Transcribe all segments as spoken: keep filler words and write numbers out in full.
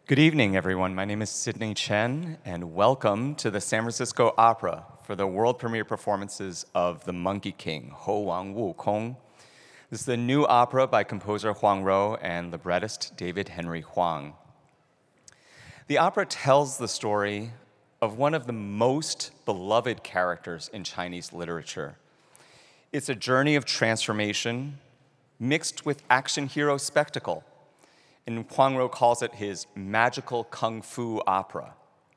Good evening, everyone. My name is Sidney Chen, and welcome to the San Francisco Opera for the world premiere performances of The Monkey King, Hou Wang Wu Kong. This is the new opera by composer Huang Ruo and librettist David Henry Hwang. The opera tells the story of one of the most beloved characters in Chinese literature. It's a journey of transformation mixed with action hero spectacle, and Huang Ruo calls it his magical kung fu opera.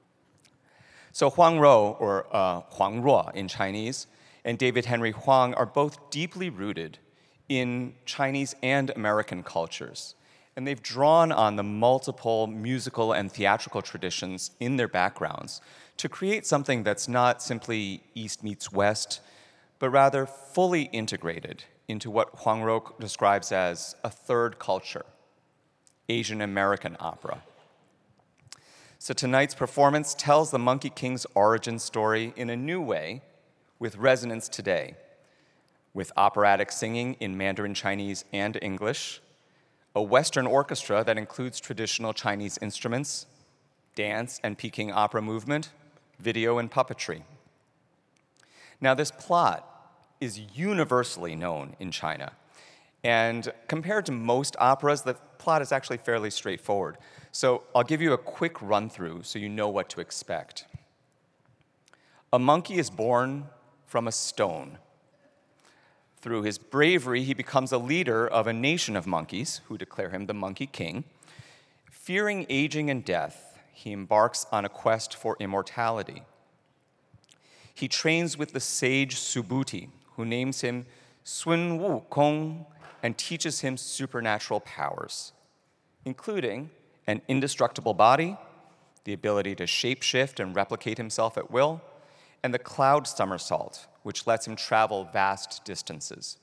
So Huang Ruo, or uh, Huang Ruo in Chinese, and David Henry Hwang are both deeply rooted in Chinese and American cultures. And they've drawn on the multiple musical and theatrical traditions in their backgrounds to create something that's not simply East meets West, but rather fully integrated into what Huang Ruo describes as a third culture, Asian American opera. So tonight's performance tells the Monkey King's origin story in a new way with resonance today, with operatic singing in Mandarin Chinese and English, a Western orchestra that includes traditional Chinese instruments, dance and Peking opera movement, video and puppetry. Now, this plot is universally known in China. And compared to most operas, the plot is actually fairly straightforward. So I'll give you a quick run-through so you know what to expect. A monkey is born from a stone. Through his bravery, he becomes a leader of a nation of monkeys who declare him the Monkey King. Fearing aging and death, he embarks on a quest for immortality. He trains with the sage Subhuti, who names him Sun Wukong and teaches him supernatural powers, including an indestructible body, the ability to shapeshift and replicate himself at will, and the cloud somersault, which lets him travel vast distances.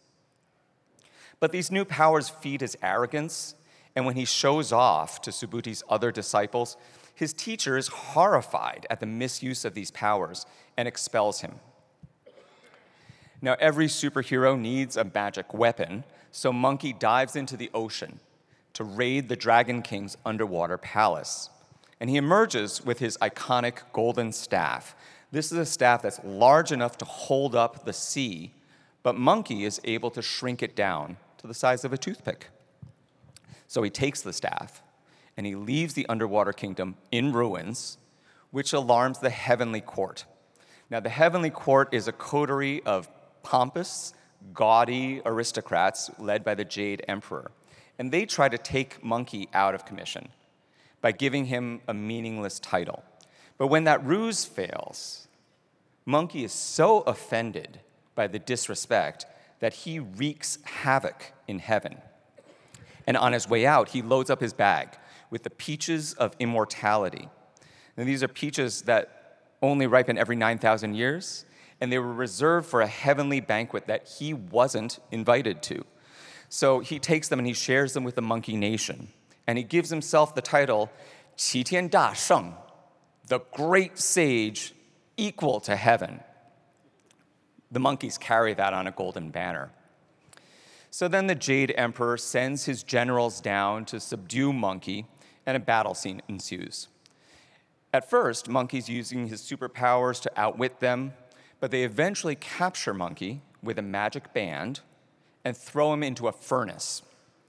But these new powers feed his arrogance, and when he shows off to Subhuti's other disciples, his teacher is horrified at the misuse of these powers and expels him. Now, every superhero needs a magic weapon, so Monkey dives into the ocean to raid the Dragon King's underwater palace. And he emerges with his iconic golden staff. This is a staff that's large enough to hold up the sea, but Monkey is able to shrink it down to the size of a toothpick. So he takes the staff, and he leaves the underwater kingdom in ruins, which alarms the heavenly court. Now, the heavenly court is a coterie of pompous, gaudy aristocrats led by the Jade Emperor. And they try to take Monkey out of commission by giving him a meaningless title. But when that ruse fails, Monkey is so offended by the disrespect that he wreaks havoc in heaven. And on his way out, he loads up his bag with the peaches of immortality. Now, these are peaches that only ripen every nine thousand years, and they were reserved for a heavenly banquet that he wasn't invited to. So he takes them and he shares them with the monkey nation, and he gives himself the title Qi Tian Da Sheng, the great sage equal to heaven. The monkeys carry that on a golden banner. So then the Jade Emperor sends his generals down to subdue Monkey, and a battle scene ensues. At first, Monkey's using his superpowers to outwit them, but they eventually capture Monkey with a magic band and throw him into a furnace.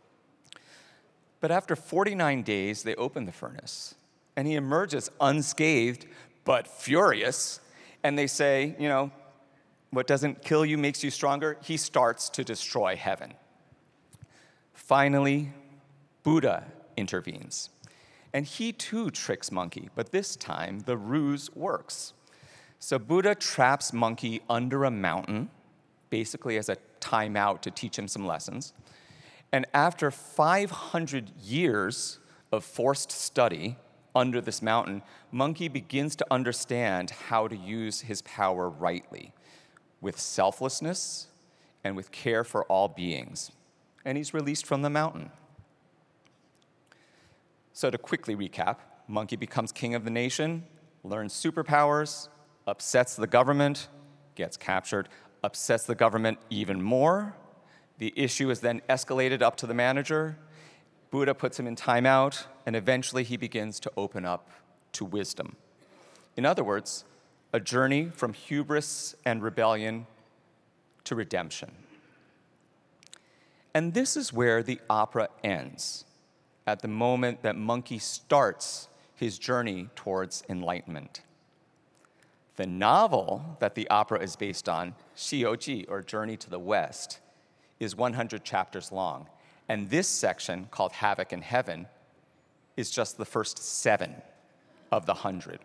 But after forty-nine days, they open the furnace, and he emerges unscathed, but furious, and they say, you know, what doesn't kill you makes you stronger. He starts to destroy heaven. Finally, Buddha intervenes, and he too tricks Monkey, but this time the ruse works. So Buddha traps Monkey under a mountain, basically as a timeout to teach him some lessons. And after five hundred years of forced study under this mountain, Monkey begins to understand how to use his power rightly, with selflessness and with care for all beings. And he's released from the mountain. So to quickly recap, Monkey becomes king of the nation, learns superpowers, upsets the government, gets captured, upsets the government even more. The issue is then escalated up to the manager. Buddha puts him in timeout, and eventually he begins to open up to wisdom. In other words, a journey from hubris and rebellion to redemption. And this is where the opera ends, at the moment that Monkey starts his journey towards enlightenment. The novel that the opera is based on, 西游记, or Journey to the West, is one hundred chapters long. And this section, called Havoc in Heaven, is just the first seven of the hundred.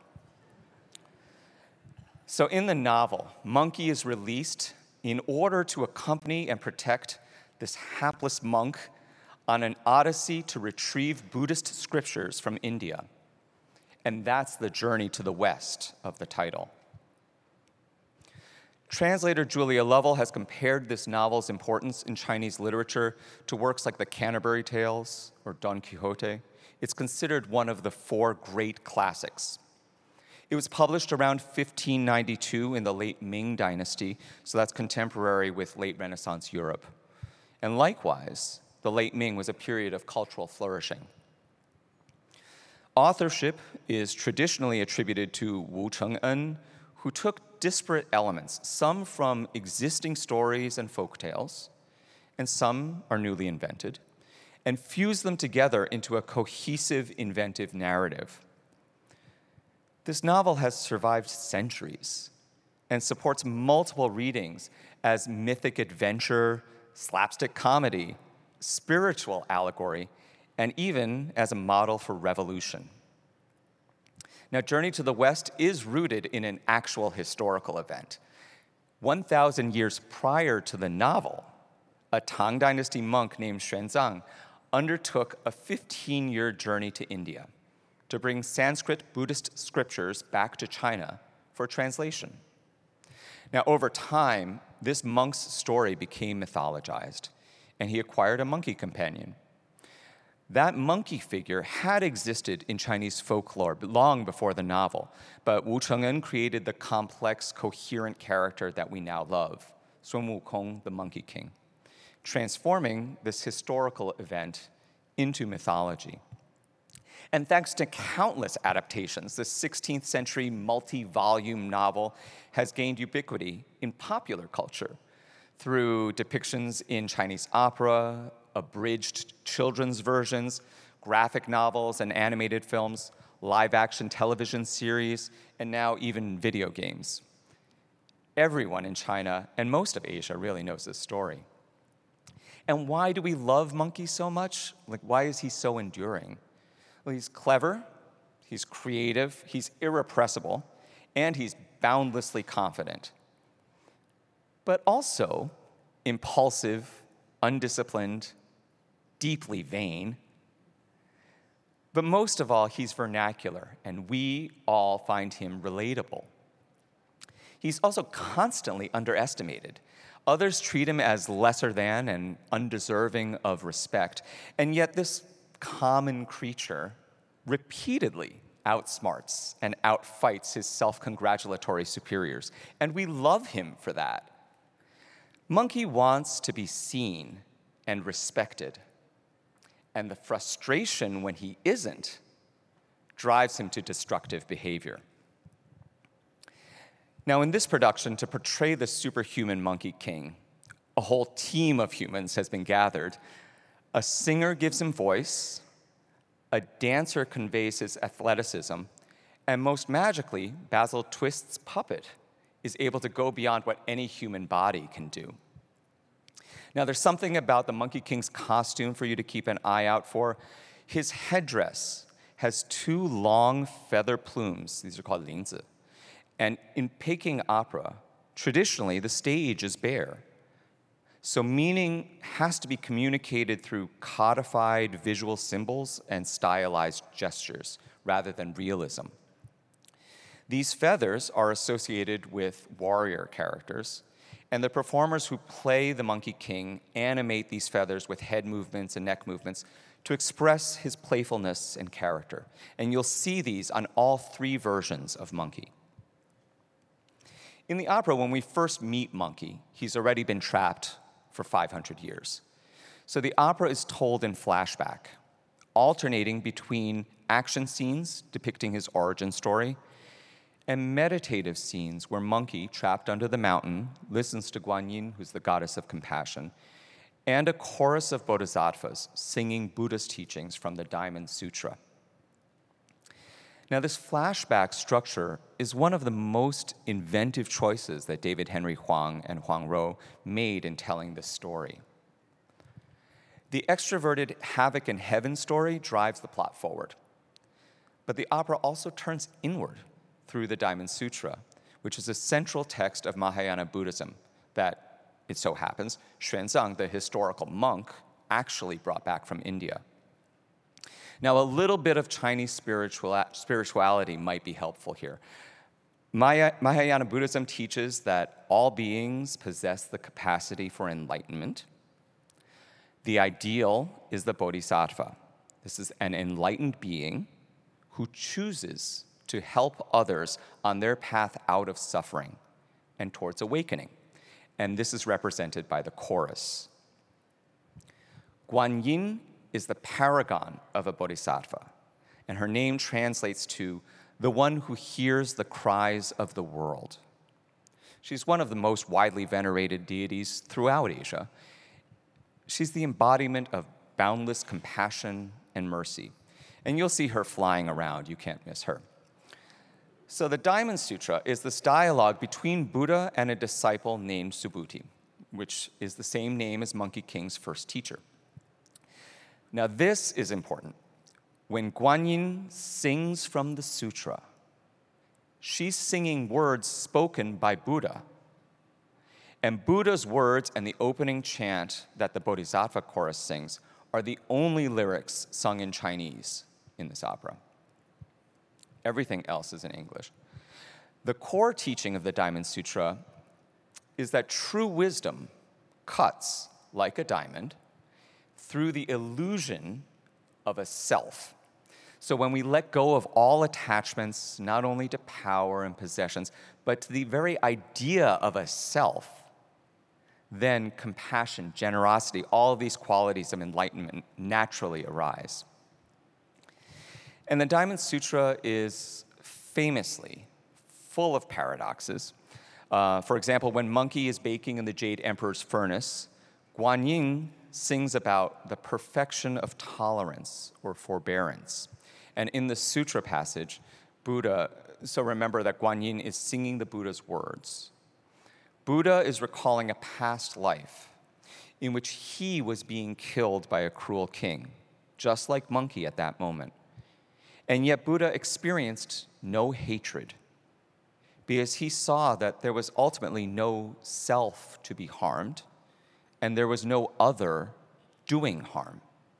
So in the novel, Monkey is released in order to accompany and protect this hapless monk on an odyssey to retrieve Buddhist scriptures from India. And that's the journey to the West of the title. Translator Julia Lovell has compared this novel's importance in Chinese literature to works like the Canterbury Tales or Don Quixote. It's considered one of the four great classics. It was published around fifteen ninety-two in the late Ming Dynasty, so that's contemporary with late Renaissance Europe. And likewise, the late Ming was a period of cultural flourishing. Authorship is traditionally attributed to Wu Cheng'en, who took disparate elements, some from existing stories and folktales, and some are newly invented, and fused them together into a cohesive, inventive narrative. This novel has survived centuries and supports multiple readings as mythic adventure, slapstick comedy, spiritual allegory, and even as a model for revolution. Now, Journey to the West is rooted in an actual historical event. one thousand years prior to the novel, a Tang Dynasty monk named Xuanzang undertook a fifteen-year journey to India to bring Sanskrit Buddhist scriptures back to China for translation. Now, over time, this monk's story became mythologized, and he acquired a monkey companion. That monkey figure had existed in Chinese folklore long before the novel, but Wu Cheng'en created the complex, coherent character that we now love, Sun Wukong, the Monkey King, transforming this historical event into mythology. And thanks to countless adaptations, the sixteenth century multi-volume novel has gained ubiquity in popular culture through depictions in Chinese opera, abridged children's versions, graphic novels and animated films, live-action television series, and now even video games. Everyone in China and most of Asia really knows this story. And why do we love Monkey so much? Like, why is he so enduring? Well, he's clever, he's creative, he's irrepressible, and he's boundlessly confident. But also impulsive, undisciplined, deeply vain. But most of all, he's vernacular, and we all find him relatable. He's also constantly underestimated. Others treat him as lesser than and undeserving of respect, and yet this common creature repeatedly outsmarts and outfights his self-congratulatory superiors, and we love him for that. Monkey wants to be seen and respected, and the frustration when he isn't drives him to destructive behavior. Now, in this production, to portray the superhuman Monkey King, a whole team of humans has been gathered. A singer gives him voice, a dancer conveys his athleticism, and most magically, Basil Twist's puppet is able to go beyond what any human body can do. Now, there's something about the Monkey King's costume for you to keep an eye out for. His headdress has two long feather plumes. These are called linzi. And in Peking opera, traditionally, the stage is bare. So meaning has to be communicated through codified visual symbols and stylized gestures rather than realism. These feathers are associated with warrior characters, and the performers who play the Monkey King animate these feathers with head movements and neck movements to express his playfulness and character. And you'll see these on all three versions of Monkey. In the opera, when we first meet Monkey, he's already been trapped for five hundred years. So the opera is told in flashback. alternating between action scenes depicting his origin story and meditative scenes where Monkey, trapped under the mountain, listens to Guanyin, who's the goddess of compassion, and a chorus of bodhisattvas singing Buddha's teachings from the Diamond Sutra. Now, this flashback structure is one of the most inventive choices that David Henry Hwang and Huang Ro made in telling this story. The extroverted Havoc in Heaven story drives the plot forward, but the opera also turns inward through the Diamond Sutra, which is a central text of Mahayana Buddhism that, it so happens, Xuanzang, the historical monk, actually brought back from India. Now, a little bit of Chinese spiritual, spirituality might be helpful here. Maya, Mahayana Buddhism teaches that all beings possess the capacity for enlightenment. The ideal is the bodhisattva. This is an enlightened being who chooses to help others on their path out of suffering and towards awakening. And this is represented by the chorus. Guanyin is the paragon of a bodhisattva, and her name translates to the one who hears the cries of the world. She's one of the most widely venerated deities throughout Asia. She's the embodiment of boundless compassion and mercy, and you'll see her flying around. You can't miss her. So the Diamond Sutra is this dialogue between Buddha and a disciple named Subhuti, which is the same name as Monkey King's first teacher. Now, this is important. When Guanyin sings from the sutra, she's singing words spoken by Buddha. And Buddha's words and the opening chant that the Bodhisattva chorus sings are the only lyrics sung in Chinese in this opera. Everything else is in English. The core teaching of the Diamond Sutra is that true wisdom cuts like a diamond through the illusion of a self. So when we let go of all attachments, not only to power and possessions, but to the very idea of a self, then compassion, generosity, all of these qualities of enlightenment naturally arise. And the Diamond Sutra is famously full of paradoxes. Uh, for example, when Monkey is baking in the Jade Emperor's furnace, Guanyin sings about the perfection of tolerance or forbearance. And in the sutra passage, Buddha, so remember that Guanyin is singing the Buddha's words. Buddha is recalling a past life in which he was being killed by a cruel king, just like Monkey at that moment. And yet Buddha experienced no hatred because he saw that there was ultimately no self to be harmed, and there was no other doing harm.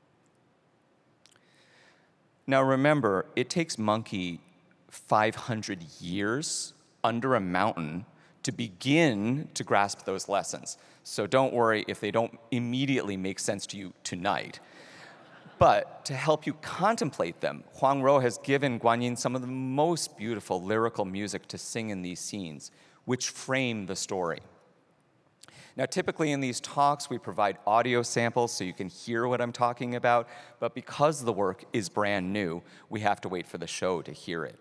Now remember, it takes Monkey five hundred years under a mountain to begin to grasp those lessons. So don't worry if they don't immediately make sense to you tonight. But to help you contemplate them, Huang Ro has given Guanyin some of the most beautiful lyrical music to sing in these scenes, which frame the story. Now, typically in these talks, we provide audio samples so you can hear what I'm talking about, but because the work is brand new, we have to wait for the show to hear it.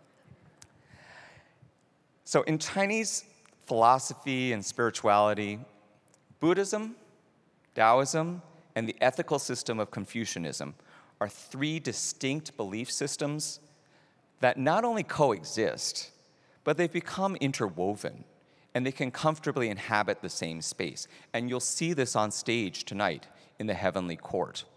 So in Chinese philosophy and spirituality, Buddhism, Taoism, and the ethical system of Confucianism are three distinct belief systems that not only coexist, but they've become interwoven, and they can comfortably inhabit the same space. And you'll see this on stage tonight in the Heavenly Court.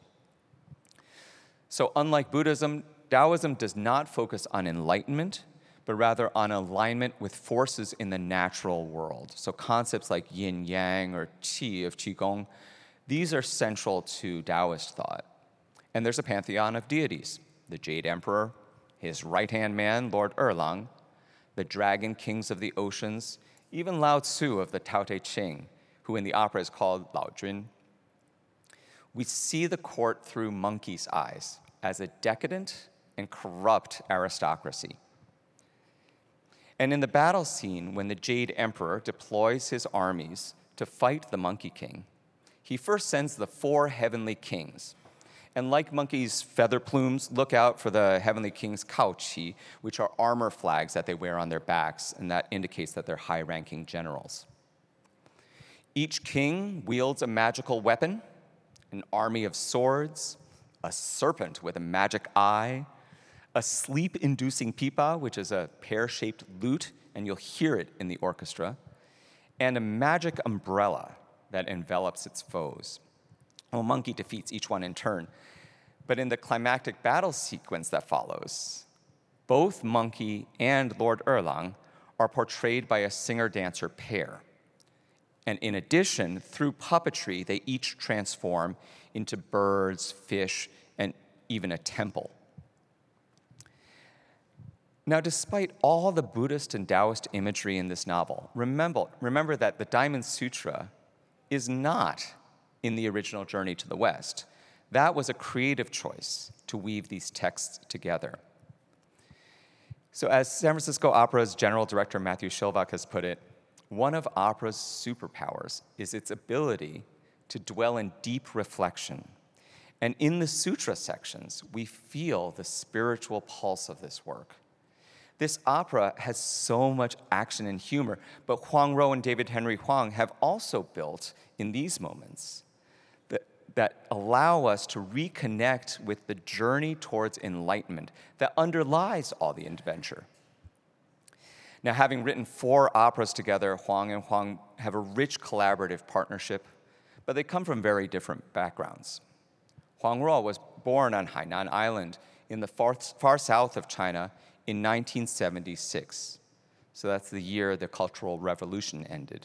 So unlike Buddhism, Taoism does not focus on enlightenment, but rather on alignment with forces in the natural world. So concepts like yin-yang or qi of qigong, these are central to Taoist thought. And there's a pantheon of deities: the Jade Emperor, his right-hand man, Lord Erlang, the dragon kings of the oceans, even Lao Tzu of the Tao Te Ching, who in the opera is called Lao Jun. We see the court through Monkey's eyes as a decadent and corrupt aristocracy. And in the battle scene, when the Jade Emperor deploys his armies to fight the Monkey King, he first sends the four heavenly kings. And like monkeys' feather plumes, look out for the Heavenly King's kaoqi, which are armor flags that they wear on their backs, and that indicates that they're high-ranking generals. Each king wields a magical weapon, an army of swords, a serpent with a magic eye, a sleep-inducing pipa, which is a pear-shaped lute, and you'll hear it in the orchestra, and a magic umbrella that envelops its foes. Well, Monkey defeats each one in turn. But in the climactic battle sequence that follows, both Monkey and Lord Erlang are portrayed by a singer-dancer pair. And in addition, through puppetry, they each transform into birds, fish, and even a temple. Now, despite all the Buddhist and Taoist imagery in this novel, remember, remember that the Diamond Sutra is not in the original Journey to the West. That was a creative choice to weave these texts together. So as San Francisco Opera's general director Matthew Shilvak has put it, one of opera's superpowers is its ability to dwell in deep reflection. And in the sutra sections, we feel the spiritual pulse of this work. This opera has so much action and humor, but Huang Ruo and David Henry Hwang have also built in these moments that, that allow us to reconnect with the journey towards enlightenment that underlies all the adventure. Now, having written four operas together, Huang and Hwang have a rich collaborative partnership, but they come from very different backgrounds. Huang Ruo was born on Hainan Island in the far, far south of China in nineteen seventy-six. So that's the year the Cultural Revolution ended.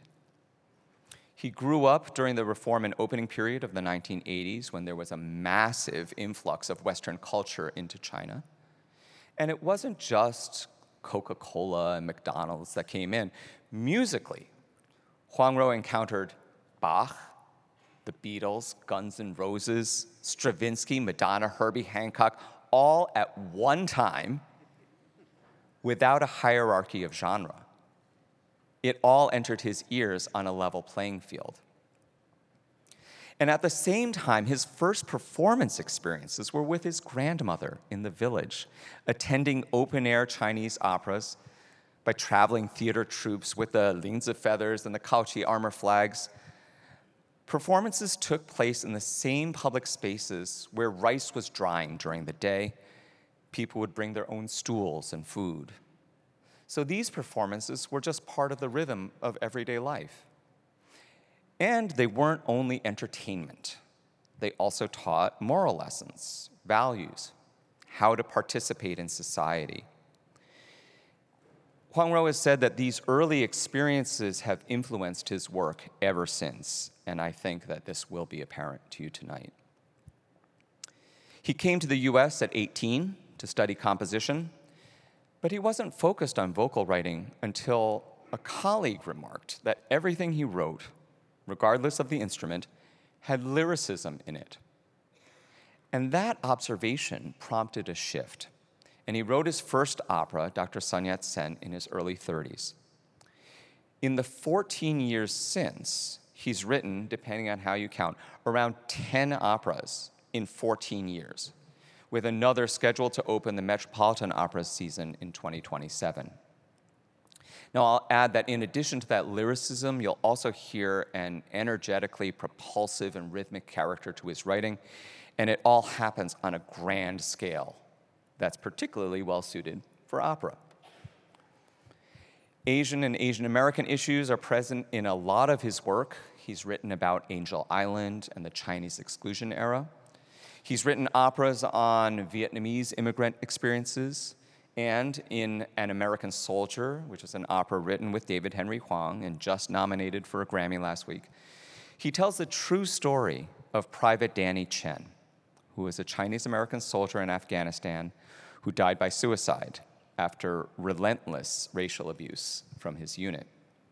He grew up during the reform and opening period of the nineteen eighties when there was a massive influx of Western culture into China. And it wasn't just Coca-Cola and McDonald's that came in. Musically, Huang Ruo encountered Bach, the Beatles, Guns N' Roses, Stravinsky, Madonna, Herbie Hancock, all at one time without a hierarchy of genre. It all entered his ears on a level playing field. And at the same time, his first performance experiences were with his grandmother in the village, attending open-air Chinese operas by traveling theater troupes with the Lingzi feathers and the Kaoqi armor flags. Performances took place in the same public spaces where rice was drying during the day. People would bring their own stools and food. So these performances were just part of the rhythm of everyday life. And they weren't only entertainment. They also taught moral lessons, values, how to participate in society. Huang Ruo has said that these early experiences have influenced his work ever since, and I think that this will be apparent to you tonight. He came to the U S at eighteen to study composition, but he wasn't focused on vocal writing until a colleague remarked that everything he wrote, regardless of the instrument, had lyricism in it. And that observation prompted a shift. And he wrote his first opera, Doctor Sun Yat-sen, in his early thirties. In the fourteen years since, he's written, depending on how you count, around ten operas in fourteen years, with another scheduled to open the Metropolitan Opera season in twenty twenty-seven. Now, I'll add that in addition to that lyricism, you'll also hear an energetically propulsive and rhythmic character to his writing, and it all happens on a grand scale that's particularly well-suited for opera. Asian and Asian American issues are present in a lot of his work. He's written about Angel Island and the Chinese exclusion era. He's written operas on Vietnamese immigrant experiences, and in An American Soldier, which is an opera written with David Henry Hwang and just nominated for a Grammy last week, he tells the true story of Private Danny Chen, who was a Chinese-American soldier in Afghanistan who died by suicide after relentless racial abuse from his unit.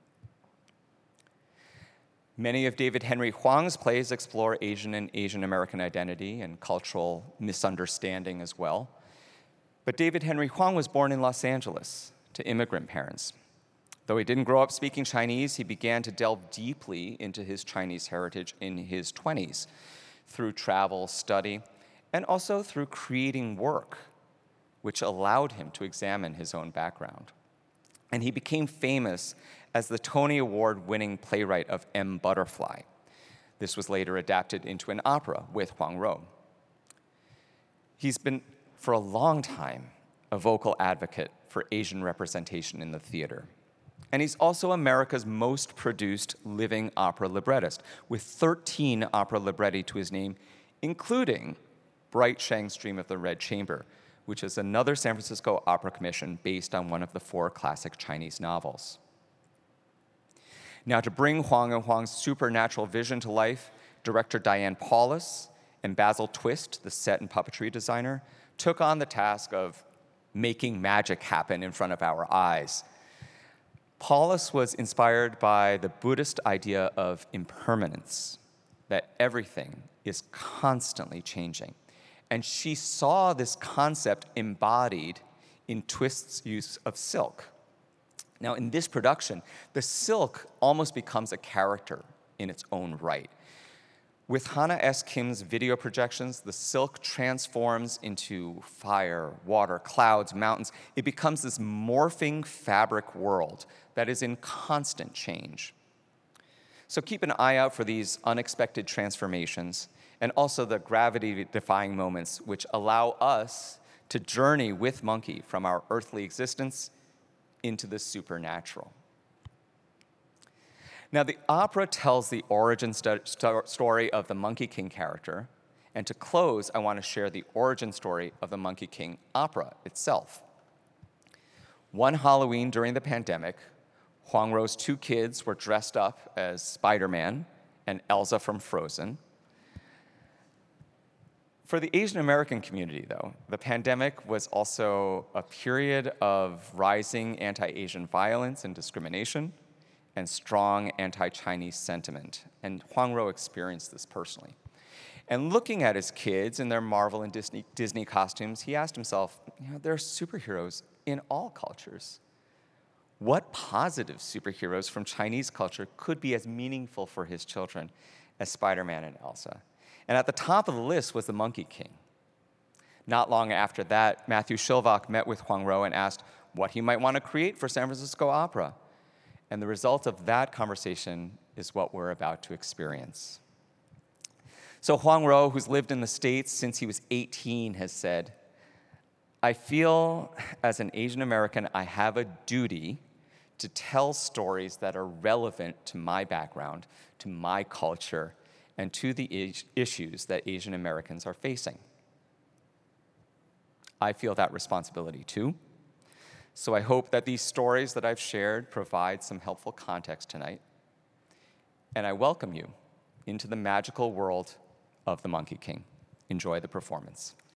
Many of David Henry Hwang's plays explore Asian and Asian American identity and cultural misunderstanding as well. But David Henry Hwang was born in Los Angeles to immigrant parents. Though he didn't grow up speaking Chinese, he began to delve deeply into his Chinese heritage in his twenties through travel, study, and also through creating work, which allowed him to examine his own background. And he became famous as the Tony Award-winning playwright of M. Butterfly. This was later adapted into an opera with Huang Ruo. He's been, for a long time, a vocal advocate for Asian representation in the theater. And he's also America's most produced living opera librettist, with thirteen opera libretti to his name, including Bright Shang's Dream of the Red Chamber, which is another San Francisco opera commission based on one of the four classic Chinese novels. Now, to bring Huang and Huang's supernatural vision to life, director Diane Paulus and Basil Twist, the set and puppetry designer, took on the task of making magic happen in front of our eyes. Paulus was inspired by the Buddhist idea of impermanence, that everything is constantly changing. And she saw this concept embodied in Twist's use of silk. Now, in this production, the silk almost becomes a character in its own right. With Hannah S. Kim's video projections, the silk transforms into fire, water, clouds, mountains. It becomes this morphing fabric world that is in constant change. So keep an eye out for these unexpected transformations and also the gravity-defying moments which allow us to journey with Monkey from our earthly existence into the supernatural. Now, the opera tells the origin st- st- story of the Monkey King character, and to close, I want to share the origin story of the Monkey King opera itself. One Halloween during the pandemic, Huang Ruo's two kids were dressed up as Spider-Man and Elsa from Frozen. For the Asian American community, though, the pandemic was also a period of rising anti-Asian violence and discrimination and strong anti-Chinese sentiment. And Huang Ruo experienced this personally. And looking at his kids in their Marvel and Disney, Disney costumes, he asked himself, you know, there are superheroes in all cultures. What positive superheroes from Chinese culture could be as meaningful for his children as Spider-Man and Elsa? And at the top of the list was the Monkey King. Not long after that, Matthew Shilvach met with Huang Ruo and asked what he might want to create for San Francisco Opera. And the result of that conversation is what we're about to experience. So Huang Ruo, who's lived in the States since he was eighteen, has said, I feel as an Asian American, I have a duty to tell stories that are relevant to my background, to my culture, and to the issues that Asian Americans are facing. I feel that responsibility too. So I hope that these stories that I've shared provide some helpful context tonight. And I welcome you into the magical world of the Monkey King. Enjoy the performance.